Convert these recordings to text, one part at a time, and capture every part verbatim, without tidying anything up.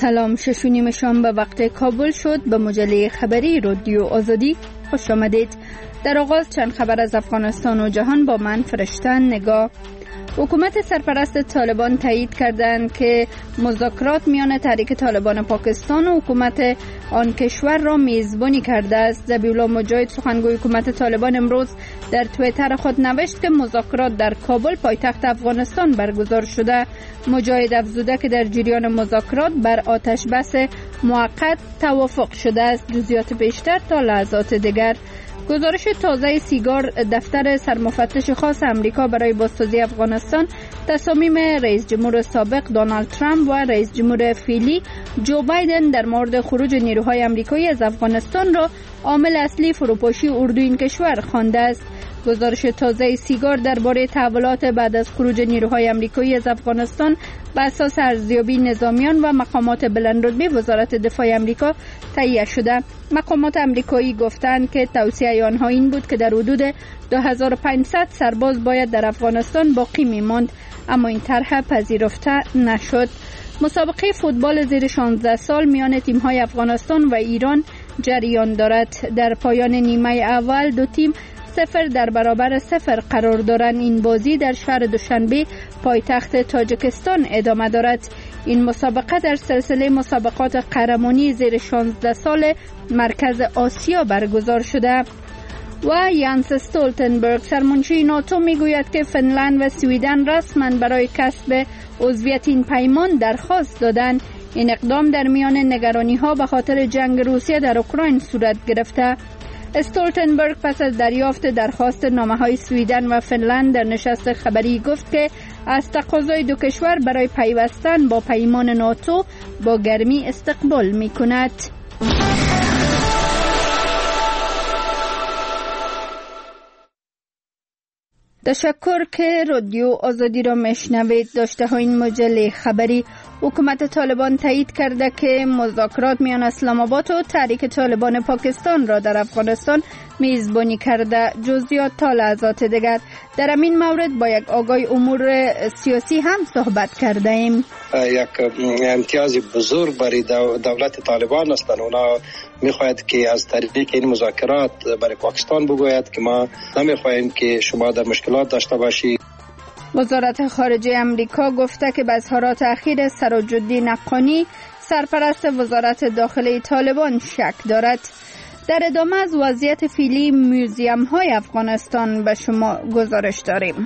سلام، شش و نیم شام به وقت کابل شد. به مجله خبری رادیو آزادی خوش آمدید. در آغاز چند خبر از افغانستان و جهان با من فرشته نگاه. حکومت سرپرست طالبان تایید کردند که مذاکرات میان تحریک طالبان پاکستان و حکومت آن کشور را میزبانی کرده است. ذبیحالله مجاهد سخنگوی حکومت طالبان امروز در توییتر خود نوشت که مذاکرات در کابل پایتخت افغانستان برگزار شده. مجاهد افزوده که در جریان مذاکرات بر آتش بس موقت توافق شده است. جزئیات بیشتر تا لحظات دیگر. گزارش تازه سیگار دفتر سرمفتش خاص امریکا برای بازسازی افغانستان تصامیم رئیس جمهور سابق دونالد ترامپ و رئیس جمهور فعلی جو بایدن در مورد خروج نیروهای امریکایی از افغانستان را عامل اصلی فروپاشی اردوی این کشور خوانده است. گزارش تازه سیگار درباره تحولات بعد از خروج نیروهای آمریکایی از افغانستان بر اساس ارزیابی نظامیان و مقامات بلندرتبه وزارت دفاع آمریکا تهیه شده. مقامات آمریکایی گفتند که توصیه آنها این بود که در حدود دو هزار و پانصد سرباز باید در افغانستان باقی می‌ماند، اما این طرح پذیرفته نشد. مسابقه فوتبال زیر شانزده سال میان تیم‌های افغانستان و ایران جریان دارد. در پایان نیمه اول دو تیم صفر در برابر صفر قرار دارند. این بازی در شهر دوشنبه پایتخت تاجیکستان ادامه دارد. این مسابقه در سلسله مسابقات قهرمانی زیر شانزده سال مرکز آسیا برگزار شده. و یانس استولتنبرگ سرمنشی ناتو میگوید که فنلند و سویدن رسما برای کسب عضویت این پیمان درخواست دادند. این اقدام در میان نگرانی ها به خاطر جنگ روسیه در اوکراین صورت گرفته. استولتنبرگ پس از دریافت درخواست نامه‌های سویدن و فنلند در نشست خبری گفت که از تقاضای دو کشور برای پیوستن با پیمان ناتو با گرمی استقبال می‌کند. تشکر که رادیو آزادی را میشنوید. داشته ها این مجله خبری. حکومت طالبان تایید کرده که مذاکرات میان اسلام آباد و تحریک طالبان پاکستان را در افغانستان میزبانی کرده. جزئیات تا لحظات دیگر. در همین مورد با یک آگاه امور سیاسی هم صحبت کرده ایم. یک امتیاز بزرگ برای دولت طالبان است. اونا میخواهد که از طریق این مذاکرات برای پاکستان بگوید که ما نمیخواهیم که شما در مشکلات داشته باشید. وزارت خارجه امریکا گفته که به اظهارات اخیر سراج الدین حقانی سرپرست وزارت داخلی طالبان شک دارد. در ادامه از وضعیت فعلی موزیم های افغانستان به شما گزارش داریم.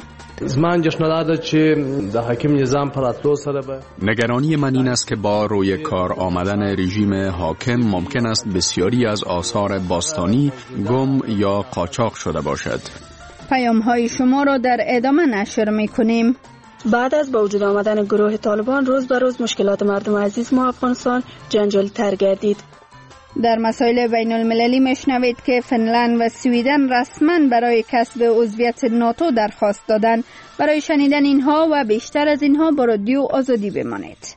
نگرانی من این است که با روی کار آمدن رژیم حاکم ممکن است بسیاری از آثار باستانی گم یا قاچاق شده باشد. پیام های شما را در ادامه نشر می کنیم. بعد از با وجود آمدن گروه طالبان روز به روز مشکلات مردم عزیز ما افغانستان جنجالی تر گردید. در مسائل بین المللی میشنوید که فنلند و سویدن رسما برای کسب عضویت ناتو درخواست دادند. برای شنیدن اینها و بیشتر از اینها با رادیو آزادی بمانید.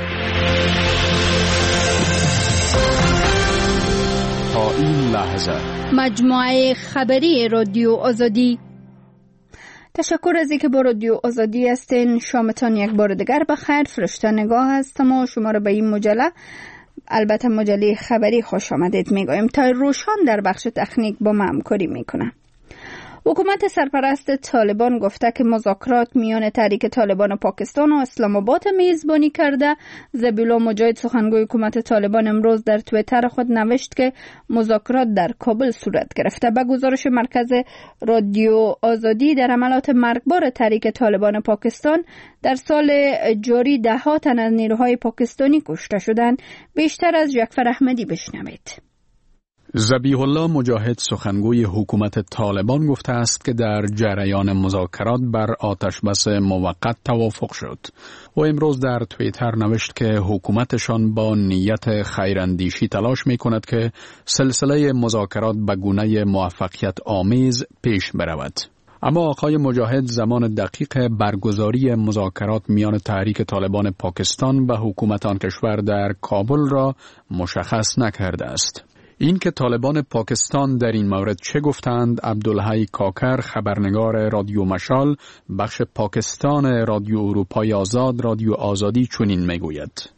تا این لحظه مجموعه خبری رادیو آزادی. تشکر از اینکه با رادیو آزادی هستین. شامتان یک بار دیگر بخیر. فرشته نگاه هستم و شما را به این مجله، البته مجله خبری، خوش آمدید میگویم. تا روشان در بخش تکنیک با ما همکاری میکنه. حکومت سرپرست طالبان گفته که مذاکرات میان تحریک طالبان پاکستان و اسلام آباد میزبانی کرده. ذبیحالله مجاهد سخنگوی حکومت طالبان امروز در توییتر خود نوشت که مذاکرات در کابل صورت گرفته. به گزارش مرکز رادیو آزادی در حملات مرگبار تحریک طالبان پاکستان در سال جاری ده ها تن از نیروهای پاکستانی کشته شدند. بیشتر از جعفر احمدی بشنوید. ذبیح الله مجاهد سخنگوی حکومت طالبان گفته است که در جریان مذاکرات بر آتش بس موقت توافق شد. و امروز در توییتر نوشت که حکومتشان با نیت خیراندیشی تلاش می کند که سلسله مذاکرات به گونه موفقیت آمیز پیش برود. اما آقای مجاهد زمان دقیق برگزاری مذاکرات میان تحریک طالبان پاکستان و حکومت آن کشور در کابل را مشخص نکرده است. این که طالبان پاکستان در این مورد چه گفتند، عبدالحی کاکر، خبرنگار رادیو مشال، بخش پاکستان رادیو اروپای آزاد، رادیو آزادی چنین میگوید.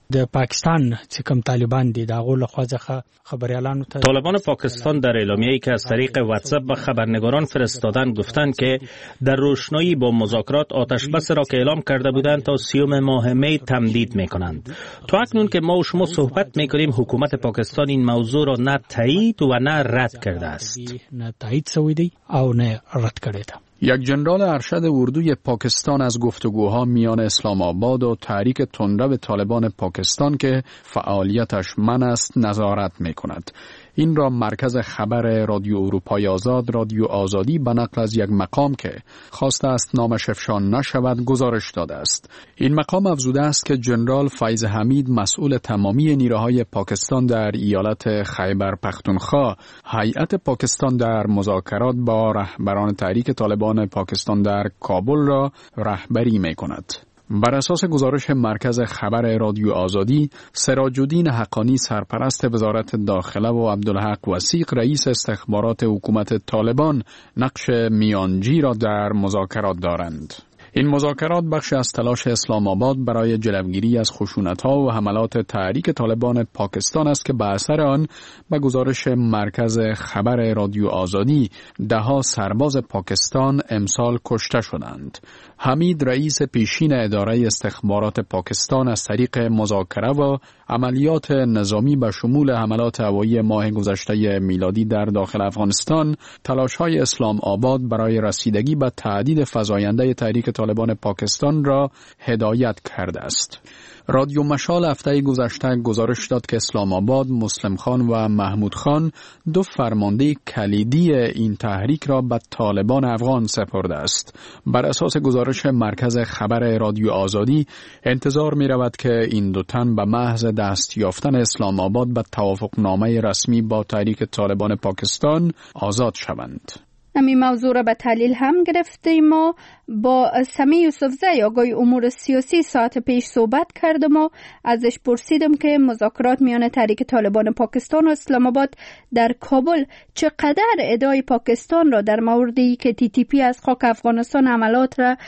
د پاکستان چې کوم طالبان دي دا غول خوځخه خبريالانو ته طالبان پاکستان در اعلامیه‌ای که از طریق واتساپ به خبرنگاران فرستادن گفتند که در روشنایی با مذاکرات آتشبس را که اعلام کرده بودند تا سیوم ماه می تمدید می‌کنند. تا اکنون که ما و شما صحبت می‌کنیم حکومت پاکستان این موضوع را نه تایید و نه رد کرده است. نه تایید شوی دی او نه رد کرده. یک جنرال ارشد اردوی پاکستان از گفتگوها میان اسلام آباد و تحریک تندرو طالبان پاکستان که فعالیتش منع است نظارت می‌کند. این را مرکز خبر رادیو اروپای آزاد رادیو آزادی به نقل از یک مقام که خواسته است نامش افشا نشود گزارش داده است. این مقام افزوده است که جنرال فیض حمید مسئول تمامی نیروهای پاکستان در ایالت خیبر پختونخوا هیئت پاکستان در مذاکرات با رهبران تحریک طالبان پاکستان در کابل را رهبری می‌کند. بر اساس گزارش مرکز خبر رادیو آزادی، سراج الدین حقانی سرپرست وزارت داخله و عبدالحق وثیق رئیس استخبارات حکومت طالبان نقش میانجی را در مذاکرات دارند. این مذاکرات بخش از تلاش اسلام آباد برای جلوگیری از خشونت‌ها و حملات تحریک طالبان پاکستان است که به اثر آن به گزارش مرکز خبر رادیو آزادی ده‌ها سرباز پاکستان امسال کشته شدند. حمید رئیس پیشین اداره استخبارات پاکستان از طریق مذاکره و عملیات نظامی به شمول حملات هوایی ماه گذشته میلادی در داخل افغانستان تلاش‌های اسلام آباد برای رسیدگی به تهدید فزاینده تحریک طالبان پاکستان را هدایت کرده است. رادیو مشال هفته گذشته گزارش داد که اسلام آباد، مسلم خان و محمود خان دو فرمانده کلیدی این تحریک را به طالبان افغان سپرده است. بر اساس گزارش مرکز خبر رادیو آزادی انتظار می رود که این دو تن به محض دست یافتن اسلام آباد به توافقنامه رسمی با تحریک طالبان پاکستان آزاد شوند. همین موضوع را به تحلیل هم گرفتیم و با سمی یوسفزی آقای امور سیاسی ساعت پیش صحبت کردم و ازش پرسیدم که مذاکرات میان تحریک طالبان پاکستان و اسلام آباد در کابل چقدر ادعای پاکستان را در موردی که تی تی پی از خاک افغانستان عملات را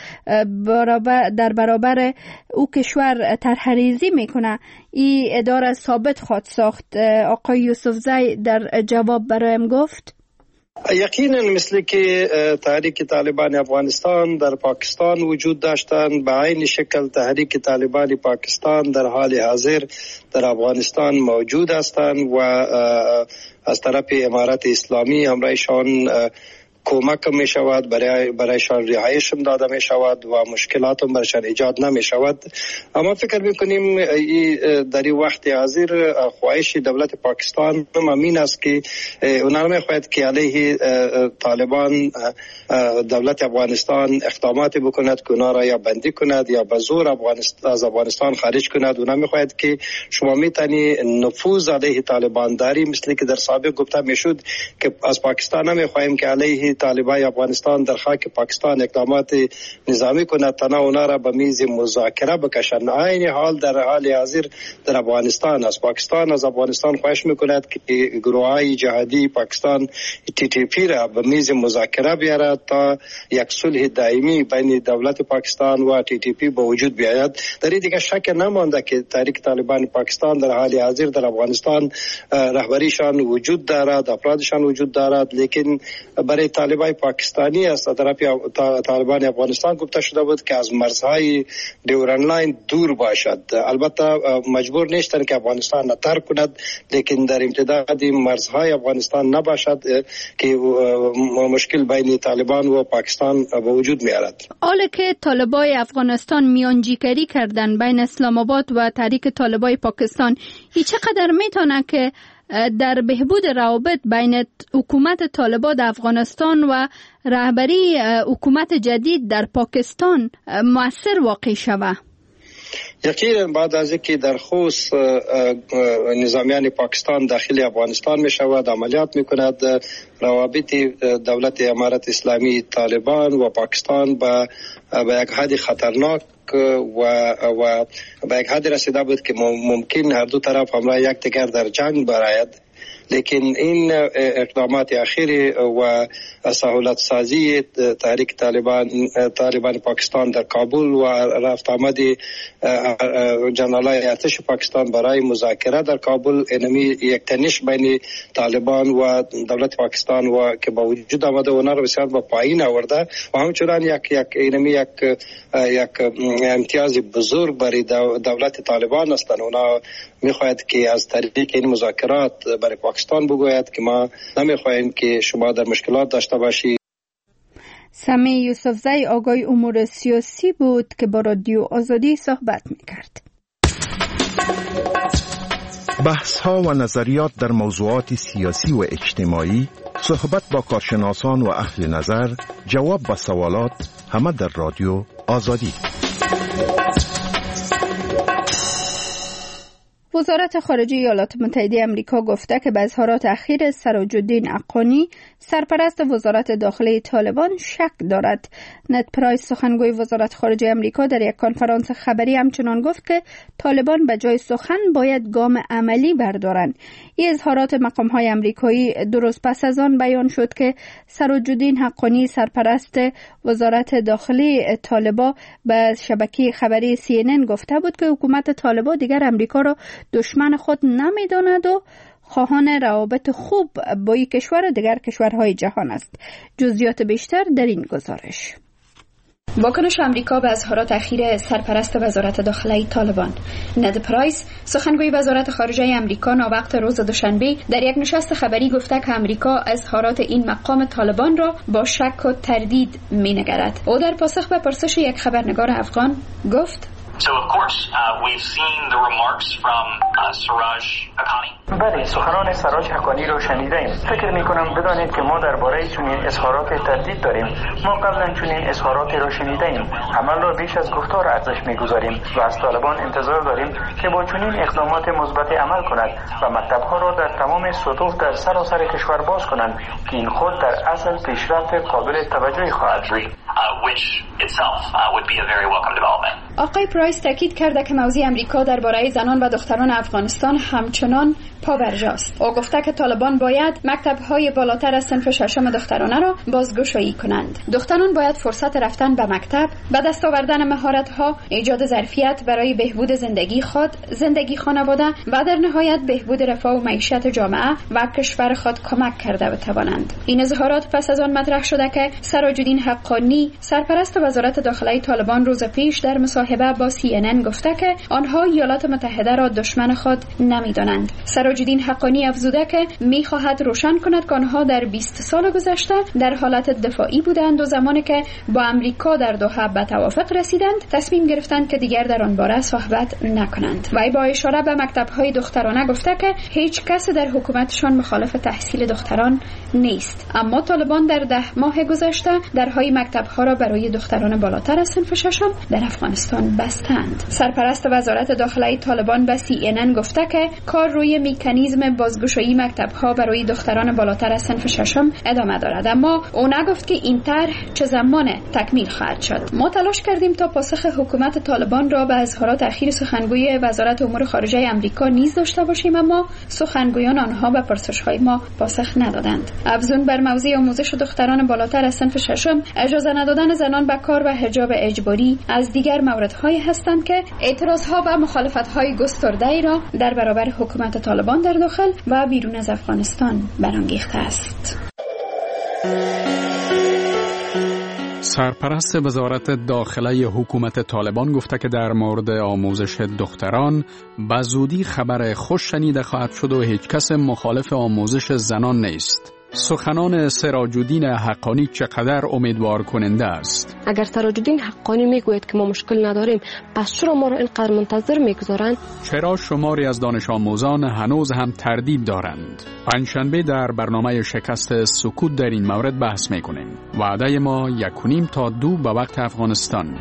برابر در برابر او کشور طرح‌ریزی میکنه این ادعا را ثابت خواهد ساخت. آقای یوسفزی در جواب برایم گفت یقینا مثل که تحریک طالبان افغانستان در پاکستان وجود داشتند به عین شکل تحریک طالبان پاکستان در حال حاضر در افغانستان موجود هستند و از طرف امارت اسلامی همراهشان کمک می شود برای برایشان رهایش داده می شود و مشکلات هم برایشان ایجاد نمی شود. اما فکر می کنیم در این وقت حاضر خواهش دولت پاکستان همین است که اونا می خواهد که علیه طالبان دولت افغانستان اقداماتی بکند که اونا را یا بندی کند یا به زور افغانستان از افغانستان خارج کند. اونا می خواهد که شما می تانی نفوذ علیه طالبان داری، مثل که در سابق گفته می شد که از پاکستان نمی خواهیم که علیه طالبان افغانستان در خاک پاکستان اقدامات نظامی کند تا اونا را به میز مذاکره بکشند. عین حال در حال حاضر در افغانستان از پاکستان از افغانستان خواهش میکند که گروه‌های جهادی پاکستان تی تی پی را به میز مذاکره بیارد تا یک صلح دائمی بین دولت پاکستان و تی تی پی به وجود بیاید. در این دیگه شک نمانده که تحریک طالبان پاکستان در حال حاضر در افغانستان رهبریشان وجود دارد، افرادشان وجود دارد، لیکن برای طالبان پاکستانی است از طرف طالبان افغانستان گفته شده بود که از مرزهای ډیورند لاین دور باشد. البته مجبور نیستند که افغانستان را ترک کند، لیکن در امتداد مرزهای افغانستان نباشد که مشکل بین طالبان و پاکستان به وجود میارد. حالا که طالبان افغانستان میانجیگری کردن بین اسلام آباد و تحریک طالبان پاکستان، هیچ چقدر میتونه که در بهبود روابط بین حکومت طالبان افغانستان و رهبری حکومت جدید در پاکستان مؤثر واقع شود؟ یقینا بعد از اینکه در خوست نظامیان پاکستان داخل افغانستان می شود عملیات می کند، روابط دولت امارت اسلامی طالبان و پاکستان با با یک حد خطرناک و و به یک حد رسیده بود که ممکن هر دو طرف همراه یک دیگر در جنگ برآید. لیکن این اقدامات اخیر و سهولت سازی تحریک طالبان طالبان پاکستان در کابل و رفت آمد جنرالای ارتش پاکستان برای مذاکره در کابل، اینمی یک تنش بین طالبان و دولت پاکستان و که با وجود آمده اونا رو بسیار با پایین آورده و همچنان یک یک اینمی یک یک امتیاز بزرگ برای دولت طالبان است. اونا میخواهد که از طریق این مذاکرات برای پاکستان بگوید که ما نمیخواهیم که شما در مشکلات داشته باشید. سمی یوسفزی آگای امور سیاسی بود که با رادیو آزادی صحبت میکرد. بحث ها و نظریات در موضوعات سیاسی و اجتماعی، صحبت با کارشناسان و اهل نظر، جواب به سوالات، همه در رادیو آزادی. وزارت خارجه ایالات متحده آمریکا گفته که به اظهارات اخیر سراج الدین حقانی سرپرست وزارت داخلی طالبان شک دارد. نت پرایس سخنگوی وزارت خارجه آمریکا در یک کنفرانس خبری همچنان گفت که طالبان به جای سخن باید گام عملی بردارند. این اظهارات مقام‌های آمریکایی درست پس از آن بیان شد که سراج الدین حقانی سرپرست وزارت داخلی طالبان به شبکه خبری سی ان ان گفته بود که حکومت طالبان دیگر آمریکا را دشمن خود نمی‌داند و خواهان روابط خوب با یک کشور و دیگر کشورهای جهان است. جزئیات بیشتر در این گزارش. واکنش آمریکا به اظهارات اخیر سرپرست وزارت داخلی طالبان. ند پرایس سخنگوی وزارت خارجه آمریکا ناوقت روز دوشنبه در یک نشست خبری گفته که آمریکا اظهارات این مقام طالبان را با شک و تردید می‌نگرد. او در پاسخ به پرسش یک خبرنگار افغان گفت: So of course uh, we've seen the remarks from uh, Siraj Haqqani. بله، سخنان سراج حقانی رو شنیدیم. فکر می‌کنم بدانید که ما درباره چنین اظهارات تردید داریم. ما قبلا چنین اظهاراتی را شنیدیم. عمل را بیش از گفتار ارزش می‌گذاریم و از طالبان انتظار داریم که با چنین اقدامات مثبت عمل کند و مکتب‌ها را در تمام سطوح در سراسر کشور باز کنند که این خود در اصل پیشرفت قابل توجهی خواهد بود. which itself uh, would be a very welcome development. آقای پرایس تاکید کرده که موضوع آمریکا درباره زنان و دختران افغانستان همچنان پابرجاست. او گفته که طالبان باید مکتب‌های بالاتر از صنف ششم دخترانه را بازگشایی کنند. دختران باید فرصت رفتن به مکتب، به دست آوردن مهارت‌ها، ایجاد ظرفیت برای بهبود زندگی خود، زندگی خانواده و در نهایت بهبود رفاه و معیشت جامعه و کشور خود کمک کرده بتوانند. این اظهارات پس از آن مطرح شده که سراج الدین حقانی سرپرست وزارت داخلی طالبان روز پیش در مصاحبه با سی ان ان گفته که آنها ایالات متحده را دشمن خود نمی‌دانند. سراج الدین حقانی افزوده که می‌خواهد روشن کند که آنها در بیست سال گذشته در حالت دفاعی بودند و زمانی که با امریکا در دوحه به توافق رسیدند تصمیم گرفتند که دیگر در آن باره صحبت نکنند. وی با اشاره به مکتب‌های دخترانه گفته که هیچ کس در حکومتشان مخالف تحصیل دختران نیست، اما طالبان در ده ماه گذشته درهای مکتب‌ها را برای دختران بالاتر از صنف ششم در افغانستان بستند. سرپرست وزارت داخلی طالبان به سی ان ان گفته که کار روی مکانیزم بازگشایی مکتب‌ها برای دختران بالاتر از صنف ششم ادامه دارد، اما او نگفت که این طرح چه زمان تکمیل خواهد شد. ما تلاش کردیم تا پاسخ حکومت طالبان را به اظهارات اخیر سخنگوی وزارت امور خارجه آمریکا نیز داشته باشیم، اما سخنگویان آنها به پرسش‌های ما پاسخ ندادند. افزون بر موضوع آموزش دختران بالاتر از صنف ششم، اجازه ندادن زنان به کار و حجاب اجباری از دیگر موردهایی هستند که اعتراضها و مخالفت‌های گسترده‌ای را در برابر حکومت طالبان در داخل و بیرون از افغانستان برانگیخته است. سرپرست وزارت داخلی حکومت طالبان گفته که در مورد آموزش دختران به زودی خبر خوش شنیده خواهد شد و هیچ کس مخالف آموزش زنان نیست. سخنان سراج الدین حقانی چقدر امیدوار کننده است. اگر سراج الدین حقانی میگوید که ما مشکل نداریم، پس چرا ما را اینقدر منتظر میگذارند؟ چرا شماری از دانش آموزان هنوز هم تردید دارند؟ پنجشنبه در برنامه شکست سکوت در این مورد بحث میکنیم. وعده ما یک و نیم تا دو به وقت افغانستان.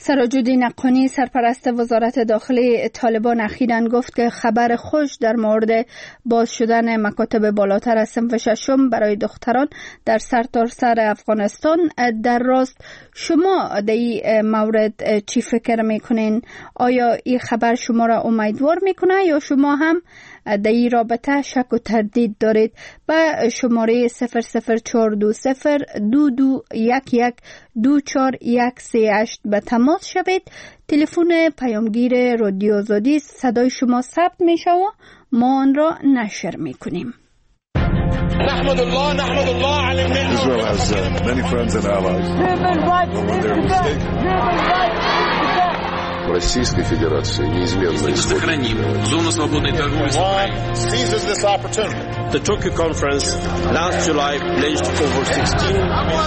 سراج‌الدین حقانی سرپرست وزارت داخلی طالبان اخیراً گفت که خبر خوش در مورد باز شدن مکاتب بالاتر از صنف ششم برای دختران در سرتاسر افغانستان در راست. شما در این مورد چی فکر میکنین؟ آیا این خبر شما را امیدوار میکنه یا شما هم در این رابطه شک و تردید دارید؟ به شماره صفر صفر چهار دو صفر دو دو یک یک دو چهار یک سه هشت به تماس شوید. تلفن پیامگیر رادیو آزادی، صدای شما ثبت می شود و ما آن را نشر می کنیم. نحمد الله نحمد الله على النعمة. Israel has uh, many friends and allies. When they're mistaken. Российской Федерации неизменно сохраним зону свободной торговли с Украиной. Seizes this opportunity. The Tokyo conference last July pledged over sixteen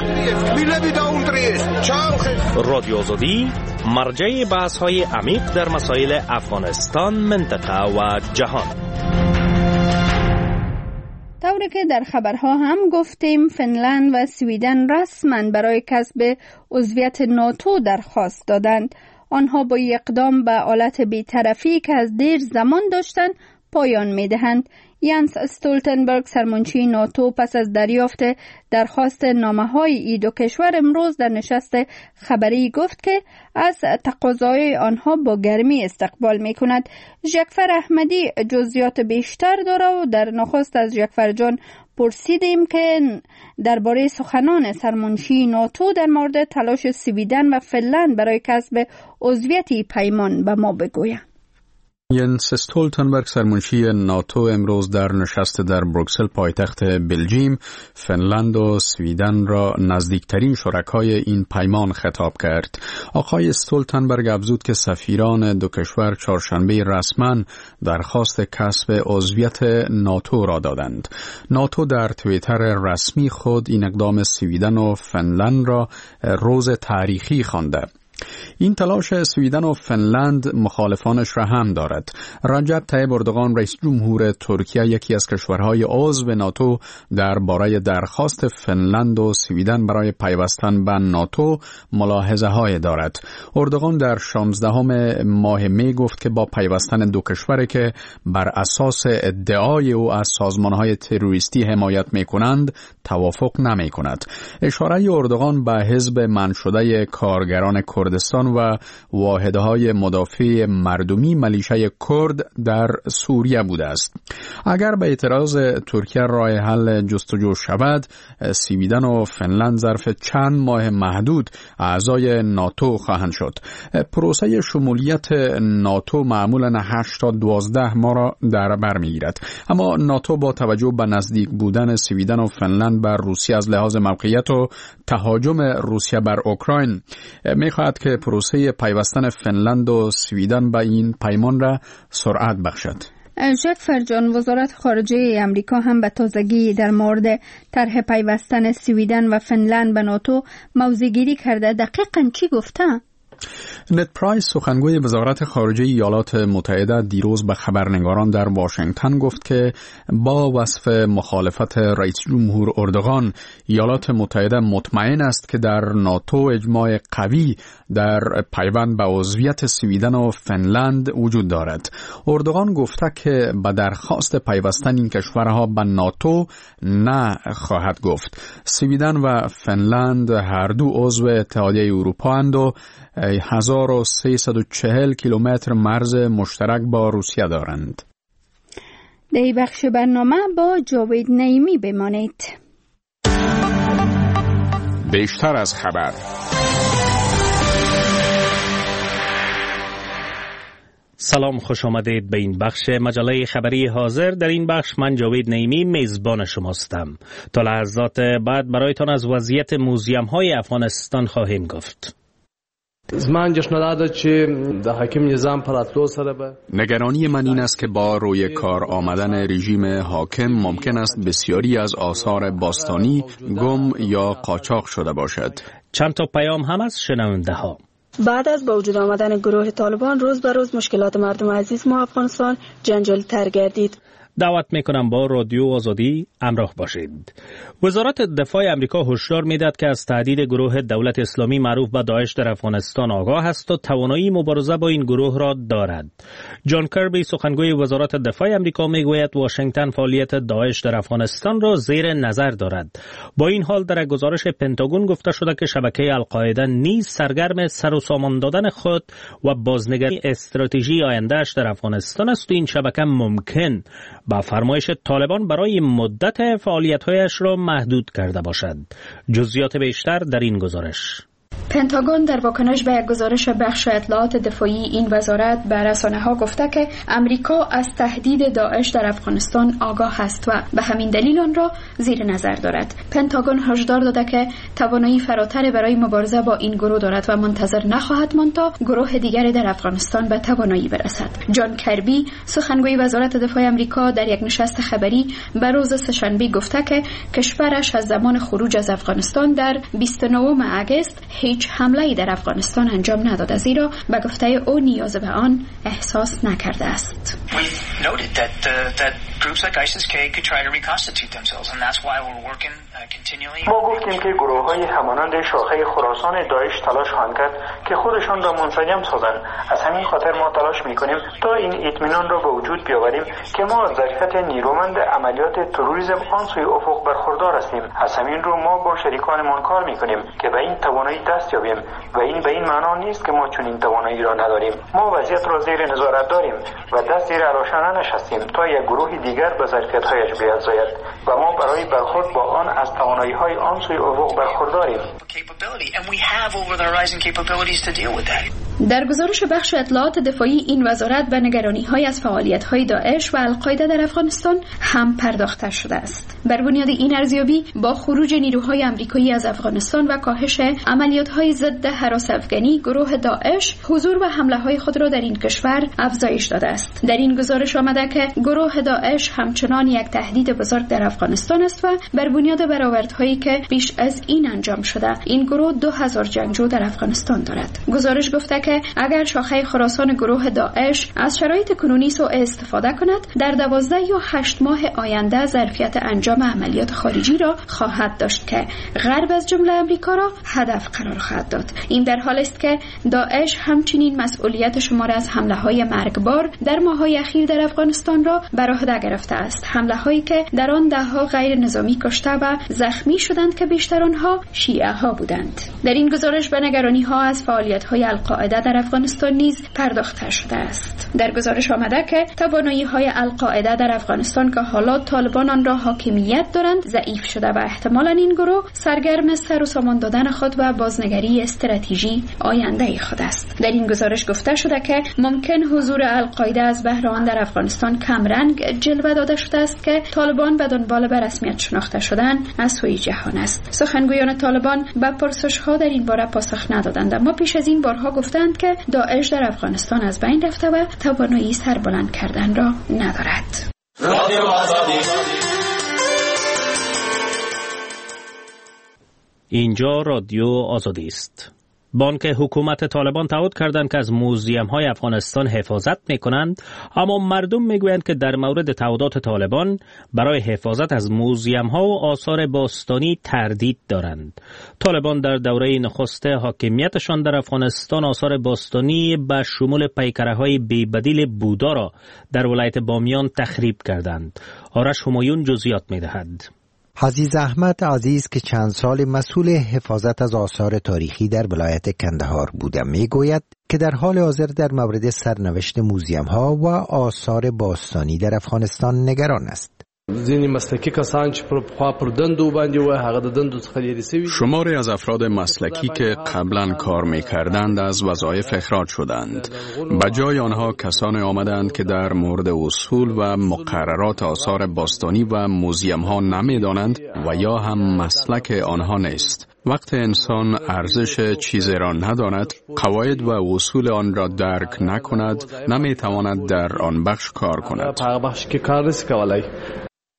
رادیو آزادی مرجع بحث‌های عمیق در مسائل افغانستان، منطقه و جهان. طوری که در خبرها هم گفتیم، فنلند و سویدن رسما برای کسب عضویت ناتو درخواست دادند. آنها با اقدام به حالت بی‌طرفی که از دیر زمان داشتند پایان می‌دهند. یانس استولتنبرگ سرمنشی ناتو پس از دریافت درخواست نامه‌های این دو کشور امروز در نشست خبری گفت که از تقاضای آنها با گرمی استقبال می‌کند. ژکفر احمدی جزئیات بیشتر داره و در نخست از ژکفر جان پرسیدیم که درباره سخنان سرمنشی ناتو در مورد تلاش سویدن و فنلند برای کسب عضویت پیمان به ما بگوید. ینس استولتنبرگ سرمنشی ناتو امروز در نشست در بروکسل پایتخت بلژیم فنلند و سویدن را نزدیکترین شرکای این پیمان خطاب کرد. آقای استولتنبرگ افزود که سفیران دو کشور چهارشنبه رسما درخواست کسب عضویت ناتو را دادند. ناتو در توییتر رسمی خود این اقدام سویدن و فنلند را روز تاریخی خوانده. این تلاش سویدن و فنلند مخالفانش را هم دارد. رجب طیب اردوغان رئیس جمهور ترکیه یکی از کشورهای عضو ناتو درباره درخواست فنلند و سویدن برای پیوستن به ناتو ملاحظه های دارد. اردوغان در شانزدهم ماه می گفت که با پیوستن دو کشوری که بر اساس ادعای او از سازمانهای تروریستی حمایت می کنند توافق نمی کند. اشاره اردوغان به حزب منع شده کارگران کردستان و واحدهای مدافع مردمی ملیشه کرد در سوریه بوده است. اگر به اعتراض ترکیه راه حل جستجو شود، سویدن و فنلند ظرف چند ماه محدود اعضای ناتو خواهند شد. پروسه شمولیت ناتو معمولا هشت تا دوازده ماه را در بر میگیرد، اما ناتو با توجه به نزدیک بودن سویدن و فنلند بر روسیه از لحاظ موقعیت و تهاجم روسیه بر اوکراین می‌خواهد که پروسه پیوستن فنلند و سویدن به این پیمان را سرعت بخشد. ژکفر جان، وزارت خارجه امریکا هم به تازگی در مورد طرح پیوستن سویدن و فنلند به ناتو موضع‌گیری کرده. دقیقاً چی گفته؟ نت پرایس سخنگوی وزارت خارجه ایالات متحده دیروز به خبرنگاران در واشنگتن گفت که با وصف مخالفت رئیس جمهور اردوغان، ایالات متحده مطمئن است که در ناتو اجماع قوی در پیوند به عضویت سویدن و فنلند وجود دارد. اردوغان گفته که به درخواست پیوستن این کشورها به ناتو نه خواهد گفت. سویدن و فنلند هر دو عضو اتحادیه اروپا اند و هزار و سیصد و چهل کیلومتر مرز مشترک با روسیه دارند. در این بخش برنامه با جاوید نعیمی بمانید. بیشتر از خبر. سلام، خوش آمدید به این بخش مجله خبری حاضر. در این بخش من جاوید نعیمی میزبان شماستم. تا لحظات بعد برایتان از وضعیت موزیم های افغانستان خواهیم گفت. نگرانی من این است که با روی کار آمدن رژیم حاکم ممکن است بسیاری از آثار باستانی گم یا قاچاق شده باشد. چند تا پیام هم از شنونده ها. بعد از با وجود آمدن گروه طالبان روز به روز مشکلات مردم عزیز ما افغانستان جنجالی تر گردید. دعوت میکنم با رادیو آزادی همراه باشید. وزارت دفاع امریکا هشدار میداد که از تهدید گروه دولت اسلامی معروف به داعش در افغانستان آگاه است و توانایی مبارزه با این گروه را دارد. جان کربی سخنگوی وزارت دفاع امریکا میگوید واشنگتن فعالیت داعش در افغانستان را زیر نظر دارد. با این حال در گزارش پنتاگون گفته شده که شبکه القاعده نیز سرگرم سر و سامان دادن خود و بازنگری استراتژی آینده‌اش در افغانستان است و این شبکه ممکن با فرمایش طالبان برای مدت فعالیت‌هایش را محدود کرده باشد. جزئیات بیشتر در این گزارش. پنتاگون در واکنش به یک گزارش بخش اطلاعات دفاعی این وزارت به رسانه‌ها گفته که امریکا از تهدید داعش در افغانستان آگاه است و به همین دلیل آن را زیر نظر دارد. پنتاگون هشدار داده که توانایی فراتر برای مبارزه با این گروه دارد و منتظر نخواهد ماند تا گروه دیگری در افغانستان به توانایی برسد. جان کربی سخنگوی وزارت دفاع امریکا در یک نشست خبری به روز سه‌شنبه گفته که کشورش از زمان خروج از افغانستان در بیست و نهم اگست هیچ حمله‌ای در افغانستان انجام نداده، زیرا به گفته او نیاز به آن احساس نکرده است. ما گفتیم که گروه‌های همانند شاخه خراسان داعش تلاش خواهند کرد که خودشان را منسجم سازند. از همین خاطر ما تلاش می‌کنیم تا این اطمینان را به وجود بیاوریم که ما از ظرفیت نیرومند عملیات تروریسم آن سوی افق برخوردار هستیم. از همین رو ما با شریکانمان کار می‌کنیم که به این توانایی دست یابیم و این به این معنا نیست که ما چون این توانایی را نداریم. ما وضعیت را زیر نظارت داریم و دست زیر علاشانه نشستیم تا یک گروه دیگر به ظرفیت‌هایش بیفزاید و ما برای برخورد با آن از توانایی‌های آن سوی افق برخورداریم. در گزارش بخش اطلاعات دفاعی این وزارت به نگرانی‌های از فعالیت‌های داعش و القاعده در افغانستان هم پرداخته شده است. بر بنیاد این ارزیابی با خروج نیروهای آمریکایی از افغانستان و کاهش عملیات‌های ضد هراس افغانی، گروه داعش حضور و حمله‌های خود را در این کشور افزایش داده است. در این گزارش آمده که گروه داعش همچنان یک تهدید بزرگ در افغانستان است و بر بنیاد برآوردهایی که پیش از این انجام شده، این گروه دو هزار جنگجو در افغانستان دارد. گزارش گفته که اگر شاخه خراسان گروه داعش از شرایط کنونی سوء استفاده کند، در دوازده یا هشت ماه آینده ظرفیت انجام عملیات خارجی را خواهد داشت که غرب از جمله امریکا را هدف قرار خواهد داد. این در حالی است که داعش همچنین مسئولیت شمار از حمله‌های مرگبار در ماه‌های اخیر در افغانستان را بر عهده گرفته است. حمله‌هایی که در آن ده‌ها غیر نظامی کشته و زخمی شدند که بیشتر آنها شیعه‌ها بودند. در این گزارش به نگرانی‌ها از فعالیت‌های القاعده در افغانستان نیز پرداخته شده است. در گزارش آمده که توانایی‌های القاعده در افغانستان که حالا طالبان آن را حاکمیت دارند ضعیف شده و احتمالاً این گروه سرگرم سر و سامان دادن خود و بازنگری استراتژی آینده خود است. در این گزارش گفته شده که ممکن حضور القاعده از بهر آن در افغانستان کمرنگ جلوه داده شده است که طالبان به دنبال به رسمیت شناخته شدن از سوی جهان است. سخنگویان طالبان به پرسش‌ها در این باره پاسخ ندادند، اما پیش از این بارها گفتند که داعش در افغانستان از بین رفته و توانایی سربلند کردن را ندارد. اینجا رادیو آزادی است. بانک حکومت طالبان تعهد کردند که از موزیم‌های افغانستان حفاظت می‌کنند، اما مردم می‌گویند که در مورد تعهدات طالبان برای حفاظت از موزیم‌ها و آثار باستانی تردید دارند. طالبان در دوره نخست حاکمیتشان در افغانستان آثار باستانی به شمول پیکره‌های بی‌بدیل بودا را در ولایت بامیان تخریب کردند. آرش همایون جزئیات می‌دهد. عزیز احمد عزیز که چند سال مسئول حفاظت از آثار تاریخی در ولایت کندهار بوده میگوید که در حال حاضر در مورد سرنوشت موزیم ها و آثار باستانی در افغانستان نگران است. شماری از افراد مسلکی که قبلا کار می‌کردند از وظایف اخراج شدند. به جای آنها کسانی آمدند که در مورد اصول و مقررات آثار باستانی و موزیم‌ها نمی‌دانند و یا هم مسلک آنها نیست. وقت انسان ارزش چیزی را نداند، قواعد و اصول آن را درک نکند، نمی‌تواند در آن بخش کار کند.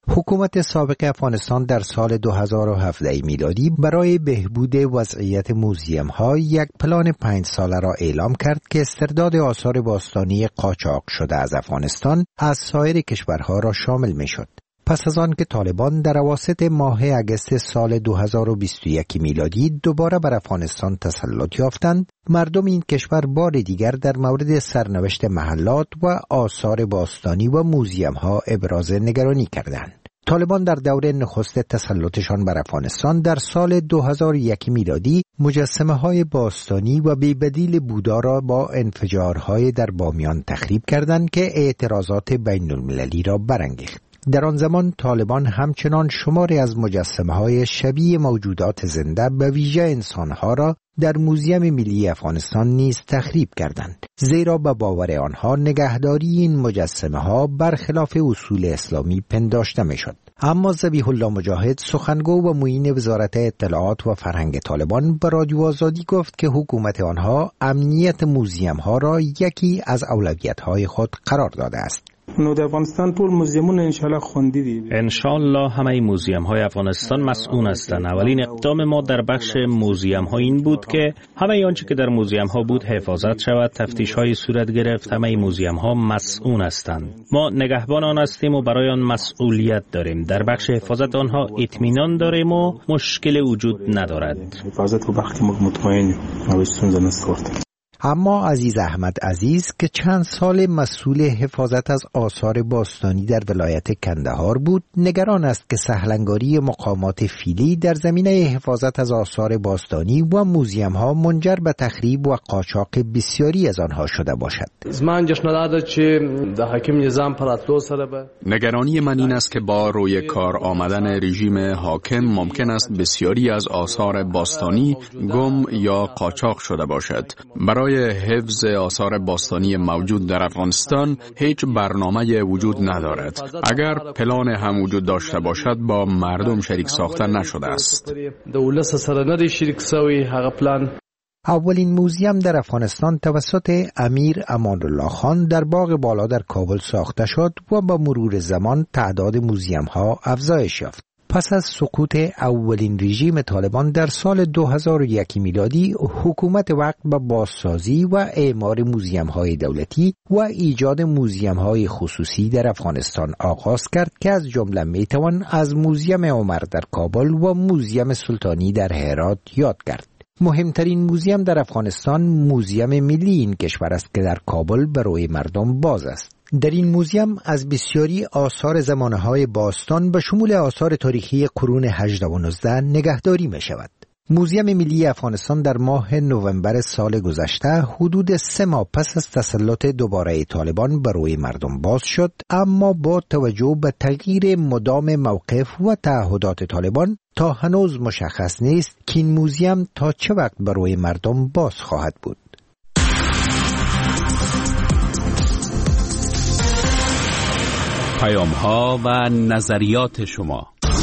حکومت سابق افغانستان در سال دو هزار و هفده میلادی برای بهبود وضعیت موزیم ها یک پلان پنج ساله را اعلام کرد که استرداد آثار باستانی قاچاق شده از افغانستان از سایر کشورها را شامل می شد. پس از آن که طالبان در اواسط ماه اگست سال دو هزار و بیست و یک میلادی دوباره بر افغانستان تسلط یافتند، مردم این کشور بار دیگر در مورد سرنوشت محلات و آثار باستانی و موزیم ها ابراز نگرانی کردند. طالبان در دوره نخست تسلطشان بر افغانستان در سال دو هزار و یک میلادی مجسمه های باستانی و بی‌بدیل بودا را با انفجارهای در بامیان تخریب کردند که اعتراضات بین المللی را برانگیخت. در آن زمان طالبان همچنان شماری از مجسمه های شبیه موجودات زنده به ویژه انسانها را در موزیم ملی افغانستان نیز تخریب کردند، زیرا به باور آنها نگهداری این مجسمه ها برخلاف اصول اسلامی پنداشته می شد. اما ذبیح الله مجاهد، سخنگو و معین وزارت اطلاعات و فرهنگ طالبان، به رادیو آزادی گفت که حکومت آنها امنیت موزیم ها را یکی از اولویت های خود قرار داده است. نو د افغانستان ټول موزیمونه ان شاء الله خوندي دي. ان شاء الله همه موزیم های افغانستان مسئول هستند. اولین اقدام ما در بخش موزیم ها این بود که همه آنچه که در موزیم ها بود حفاظت شود، تفتیش های صورت گرفت. همه موزیم ها مسئول هستند. ما نگهبان آن هستیم و برای آن مسئولیت داریم. در بخش حفاظت آنها اطمینان داریم و مشکل وجود ندارد. حفاظت و بخش مطمئن و سنز نستورد. اما عزیز احمد عزیز که چند سال مسئول حفاظت از آثار باستانی در ولایت کندهار بود، نگران است که سهلنگاری مقامات فیلی در زمینه حفاظت از آثار باستانی و موزیم ها منجر به تخریب و قاچاق بسیاری از آنها شده باشد. نگرانی من این است که با روی کار آمدن رژیم حاکم ممکن است بسیاری از آثار باستانی گم یا قاچاق شده باشد. برای حفظ آثار باستانی موجود در افغانستان هیچ برنامه وجود ندارد. اگر پلان هم وجود داشته باشد با مردم شریک ساخته نشده است. اولین موزیم در افغانستان توسط امیر امان الله خان در باغ بالا در کابل ساخته شد و با مرور زمان تعداد موزیم ها افزایش یافت. پس از سقوط اولین رژیم طالبان در سال دو هزار و یک میلادی، حکومت وقت به بازسازی و اعمار موزیم‌های دولتی و ایجاد موزیم‌های خصوصی در افغانستان آغاز کرد که از جمله میتوان از موزیم عمر در کابل و موزیم سلطانی در هرات یاد کرد. مهمترین موزیم در افغانستان موزیم ملی این کشور است که در کابل برای مردم باز است. در این موزیم از بسیاری آثار زمانه‌های باستان به شمول آثار تاریخی قرون هجده و نوزده نگهداری می شود. موزیم ملی افغانستان در ماه نوامبر سال گذشته حدود سه ماه پس از تسلط دوباره طالبان بر روی مردم باز شد، اما با توجه به تغییر مدام موقف و تعهدات طالبان تا هنوز مشخص نیست که این موزیم تا چه وقت بر روی مردم باز خواهد بود. پیام ها و نظریات شما.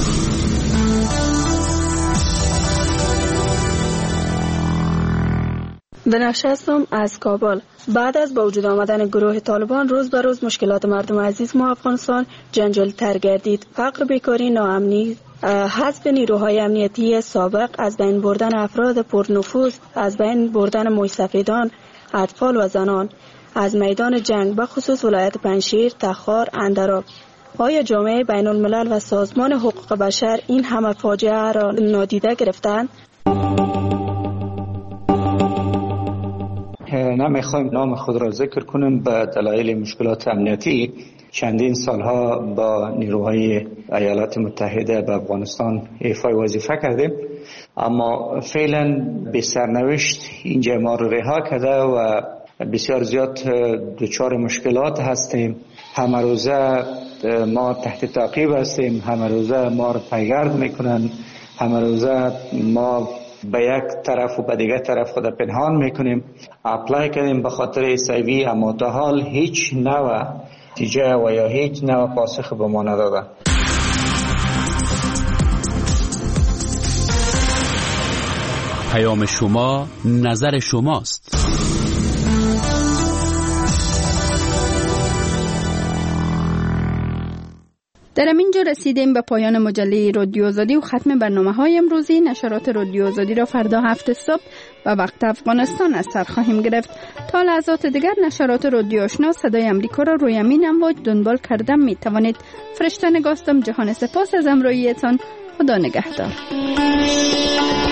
بنفشه هستم از کابل. بعد از با وجود آمدن گروه طالبان روز به روز مشکلات مردم عزیز ما افغانستان جنجال تر گردید. فقر، بیکاری، ناامنی، حذف نیروهای امنیتی سابق، از بین بردن افراد پرنفوذ، از بین بردن موسفیدان، اطفال و زنان از میدان جنگ، به خصوص ولایت پنجشیر، تخار، اندراب. آیا جامعه بین الملل و سازمان حقوق بشر این همه فاجعه را نادیده گرفتند؟ نمیخوایم نام خود را ذکر کنیم. به دلایل مشکلات امنیتی چندین سالها با نیروهای ایالات متحده به افغانستان ایفای وظیفه کردیم، اما فعلا به سرنوشت اینجا ما رو رها کرده و بسیار زیاد دچار مشکلات هستیم. همه روزه ما تحت تعقیب هستیم، همه روزه ما رو پیگرد میکنن، همه روزه ما به یک طرف و به دیگر طرف خود پنهان میکنیم. اپلای کردیم به خاطر سیوی، اما تا حال هیچ نوع نتیجه و یا هیچ نوع پاسخ به ما نداده. پیام شما نظر شماست. در اینجا رسیدیم به پایان مجله رادیو آزادی و ختم برنامه های امروزی. نشرات رادیو آزادی را فردا هفت صبح به وقت افغانستان از سر خواهیم گرفت. تا لحظات دیگر نشرات رادیو آشنا صدای امریکا را روی امین امواج دنبال کردم می توانید. فرشته نگاستم. جهان سپاس از همراهیتان. خدا نگهدار.